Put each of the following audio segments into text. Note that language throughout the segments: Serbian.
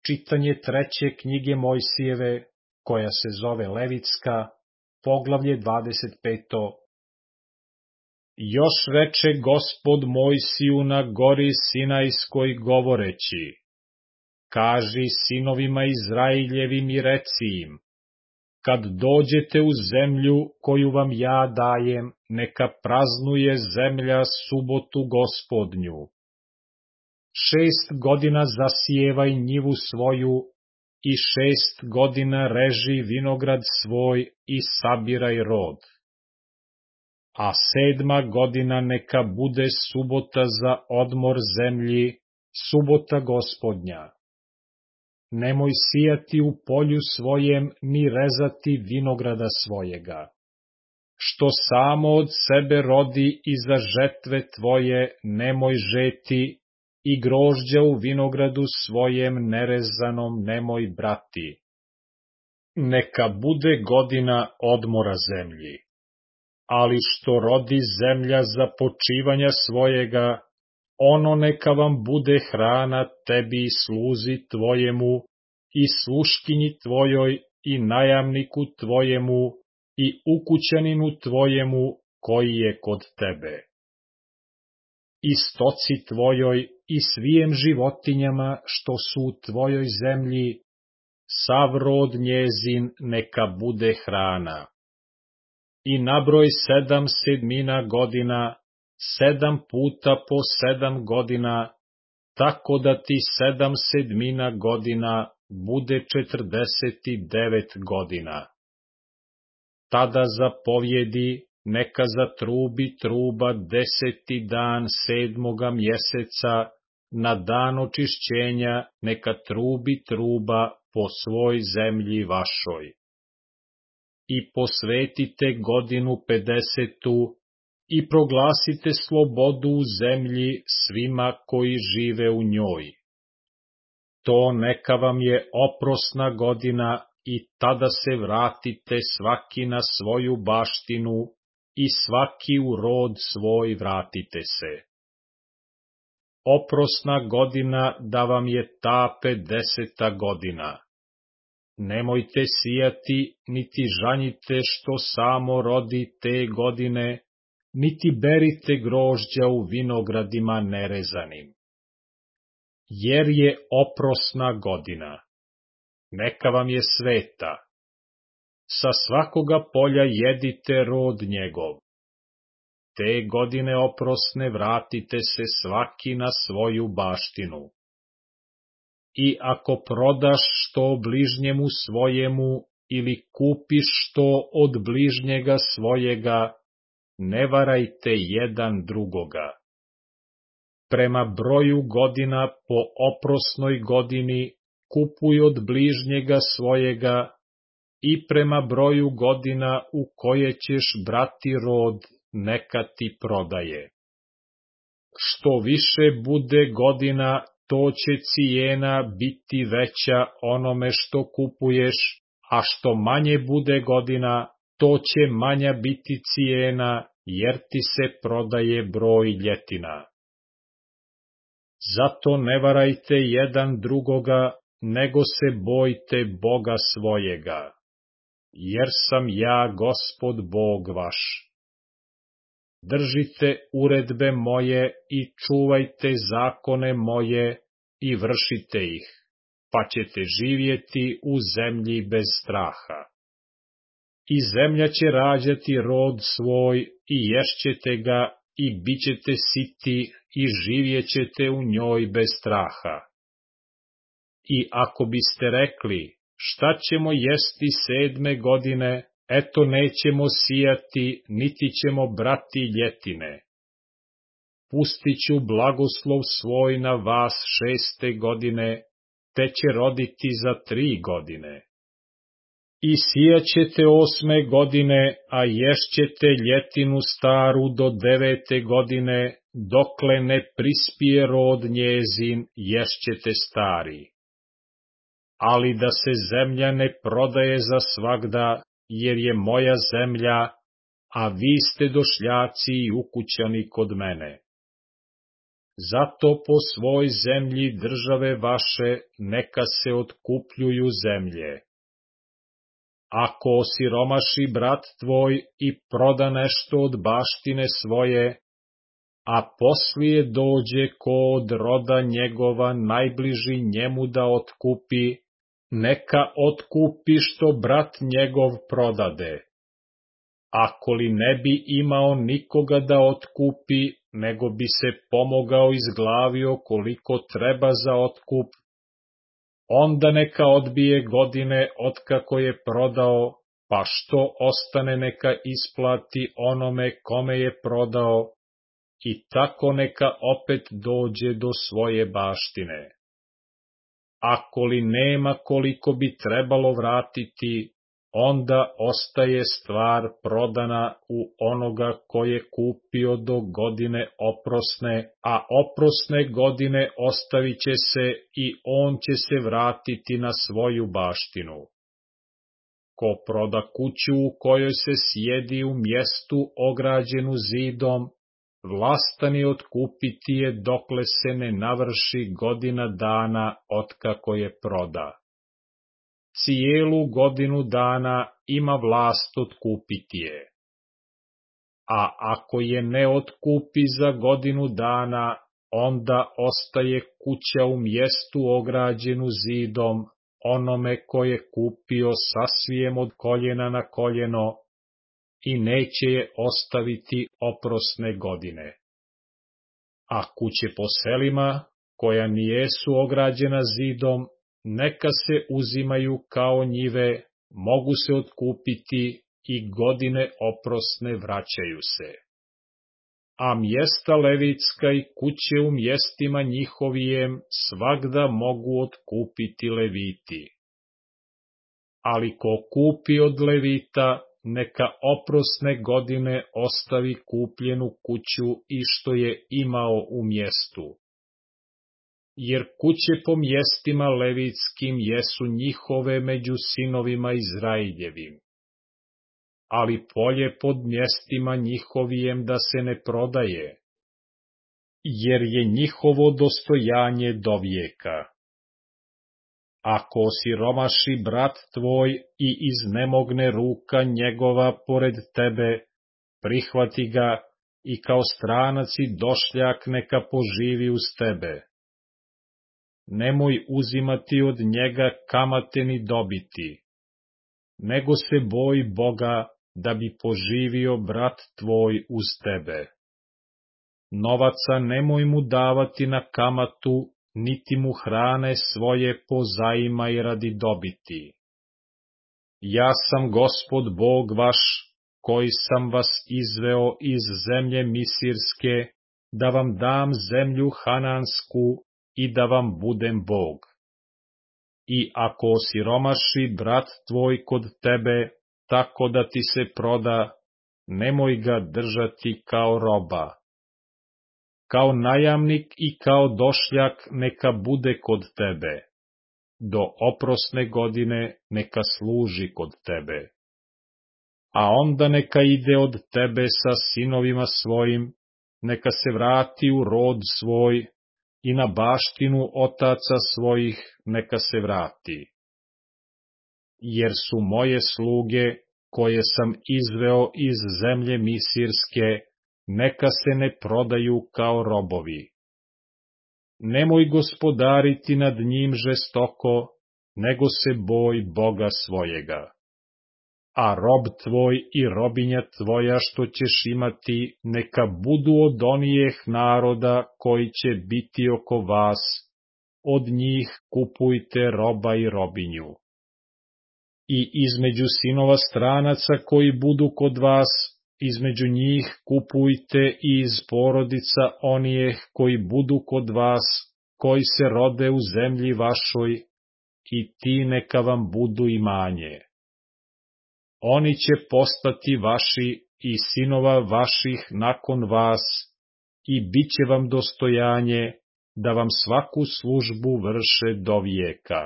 Čitanje 3. knjige Mojsijeve, koja se zove Levitska, poglavlje 25. Još reče Gospod Mojsiju na gori Sinajskoj govoreći: Kaži sinovima Izraeljevim i reci im: kad dođete u zemlju koju vam ja dajem, neka praznuje zemlja subotu Gospodnju. 6 godina zasijevaj njivu svoju i 6 godina reži vinograd svoj i sabiraj rod. A 7. godina neka bude subota za odmor zemlji, subota Gospodnja. Nemoj sijati u polju svojem, ni rezati vinograda svojega. Što samo od sebe rodi i za žetve tvoje nemoj žeti, i grožđa u vinogradu svojem nerezanom nemoj brati. Neka bude godina odmora zemlji. Ali što rodi zemlja za počivanja svojega, ono neka vam bude hrana tebi i sluzi tvojemu, i sluškinji tvojoj, i najamniku tvojemu, i ukućaninu tvojemu, koji je kod tebe. I stoci tvojoj, i svijem životinjama, što su u tvojoj zemlji, sav rod njezin neka bude hrana. I nabroj 7 sedmina godina, 7 puta po 7 godina, tako da ti 7 sedmina godina bude 49 godina. Tada zapovjedi, neka zatrubi truba 10. dan 7. mjeseca, na dan očišćenja neka trubi truba po svoj zemlji vašoj. I posvetite godinu 50. i proglasite slobodu u zemlji svima koji žive u njoj. To neka vam je oprosna godina i tada se vratite svaki na svoju baštinu i svaki u rod svoj vratite se. Oprosna godina da vam je ta 50. godina. Nemojte sijati, niti žanjite što samo rodi te godine, niti berite grožđa u vinogradima nerezanim. Jer je oprosna godina. Neka vam je sveta. Sa svakoga polja jedite rod njegov. Te godine oprosne vratite se svaki na svoju baštinu. I ako prodaš što bližnjemu svojemu ili kupiš što od bližnjega svojega, ne varajte jedan drugoga. Prema broju godina po oprosnoj godini kupuj od bližnjega svojega i prema broju godina u koje ćeš brati rod, neka ti prodaje. Što više bude godina, to će cijena biti veća onome što kupuješ, a što manje bude godina, to će manja biti cijena, jer ti se prodaje broj ljetina. Zato ne varajte jedan drugoga, nego se bojte Boga svojega, jer sam ja Gospod Bog vaš. Držite uredbe moje i čuvajte zakone moje i vršite ih, pa ćete živjeti u zemlji bez straha. I zemlja će rađati rod svoj i ješćete ga i bit ćete siti i živjećete u njoj bez straha. I ako biste rekli, šta ćemo jesti 7. godine, eto nećemo sijati, niti ćemo brati ljetine. Pustit ću blagoslov svoj na vas 6. godine, te će roditi za 3 godine. I sijaćete 8. godine, a ješćete ljetinu staru do 9. godine, dokle ne prispije rod njezin, ješćete stari. Ali da se zemlja ne prodaje za svagda, jer je moja zemlja, a vi ste došljaci i ukućani kod mene. Zato po svoj zemlji države vaše neka se otkupljuju zemlje. Ako osiromaši brat tvoj i proda nešto od baštine svoje, a poslije dođe ko od roda njegova najbliži njemu da otkupi, neka otkupi što brat njegov prodade. Ako li ne bi imao nikoga da otkupi, nego bi se pomogao izglavio koliko treba za otkup, onda neka odbije godine otkako je prodao, pa što ostane neka isplati onome kome je prodao, i tako neka opet dođe do svoje baštine. Ako li nema koliko bi trebalo vratiti, onda ostaje stvar prodana u onoga ko je kupio do godine oprosne, a oprosne godine ostavit će se i on će se vratiti na svoju baštinu. Ko proda kuću u kojoj se sjedi u mjestu ograđenu zidom, vlastan je otkupiti je dokle se ne navrši godina dana otkako je proda. Cijelu godinu dana ima vlast otkupiti je. A ako je ne otkupi za godinu dana, onda ostaje kuća u mjestu ograđenu zidom onome ko je kupio sasvijem od koljena na koljeno i neće je ostaviti oprosne godine. A kuće po selima, koja nijesu ograđena zidom, neka se uzimaju kao njive, mogu se otkupiti i godine oprosne vraćaju se. A mjesta levitska i kuće u mjestima njihovijem svagda mogu otkupiti leviti. Ali ko kupi od levita, neka oprosne godine ostavi kupljenu kuću i što je imao u mjestu. Jer kuće po mjestima levitskim jesu njihove među sinovima Izraeljevim. Ali polje pod mjestima njihovijem da se ne prodaje, jer je njihovo dostojanje do vijeka. Ako osiromaši brat tvoj i iznemogne ruka njegova pored tebe, prihvati ga i kao stranac i došljak neka poživi uz tebe. Nemoj uzimati od njega kamate ni dobiti, nego se boj Boga da bi poživio brat tvoj uz tebe. Novaca nemoj mu davati na kamatu, niti mu hrane svoje pozajmaj radi dobiti. Ja sam Gospod Bog vaš, koji sam vas izveo iz zemlje Misirske, da vam dam zemlju Hanansku i da vam budem Bog. I ako osiromaši brat tvoj kod tebe, tako da ti se proda, nemoj ga držati kao roba. Kao najamnik i kao došljak neka bude kod tebe. Do oprosne godine neka služi kod tebe. A onda neka ide od tebe sa sinovima svojim, neka se vrati u rod svoj i na baštinu otaca svojih neka se vrati. Jer su moje sluge, koje sam izveo iz zemlje Misirske, neka se ne prodaju kao robovi. Nemoj gospodariti nad njim žestoko, nego se boj Boga svojega. A rob tvoj i robinja tvoja što ćeš imati, neka budu od onijeh naroda koji će biti oko vas, od njih kupujte roba i robinju. I između sinova stranaca koji budu kod vas, između njih kupujte i iz porodica onijeh koji budu kod vas, koji se rode u zemlji vašoj, i ti neka vam budu imanje. Oni će postati vaši i sinova vaših nakon vas, i bit će vam dostojanje, da vam svaku službu vrše do vijeka.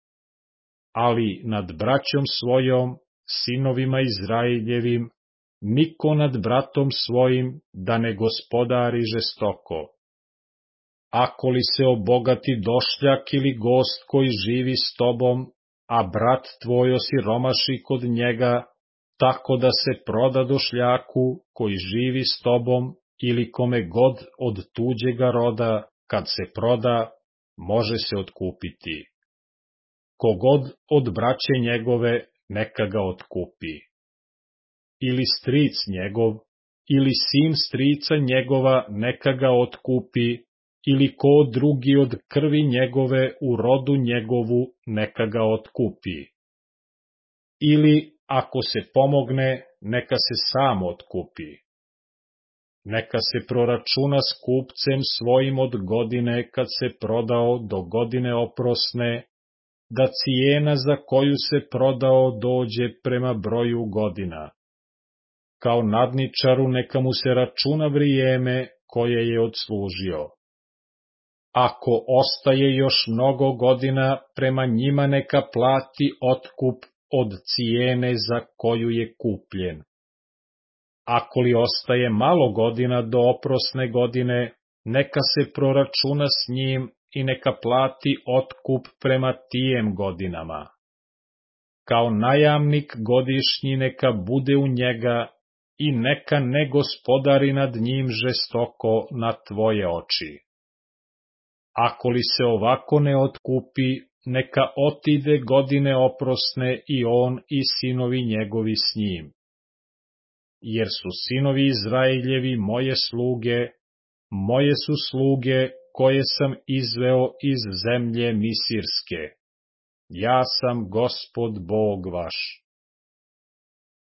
Ali nad braćom svojom, sinovima Izraeljevim, niko nad bratom svojim da ne gospodari žestoko. ako li se obogati došljak ili gost koji živi s tobom, a brat tvoj osiromaši kod njega, tako da se proda došljaku koji živi s tobom ili kome god od tuđega roda, kad se proda, može se otkupiti. Kogod od braće njegove, neka ga otkupi. Ili stric njegov, ili sin strica njegova, neka ga otkupi, ili ko drugi od krvi njegove u rodu njegovu, neka ga otkupi. Ili, ako se pomogne, neka se sam otkupi. Neka se proračuna s kupcem svojim od godine kad se prodao do godine oprosne, da cijena za koju se prodao dođe prema broju godina. Kao nadničaru neka mu se računa vrijeme koje je odslužio. Ako ostaje još mnogo godina, prema njima neka plati otkup od cijene za koju je kupljen. Ako li ostaje malo godina do oprosne godine, neka se proračuna s njim i neka plati otkup prema tijem godinama. Kao najamnik godišnji neka bude u njega i neka ne gospodari nad njim žestoko na tvoje oči. Ako li se ovako ne otkupi, neka otide godine oprosne i on i sinovi njegovi s njim. Jer su sinovi Izraeljevi moje su sluge koje sam izveo iz zemlje Misirske. Ja sam Gospod Bog vaš.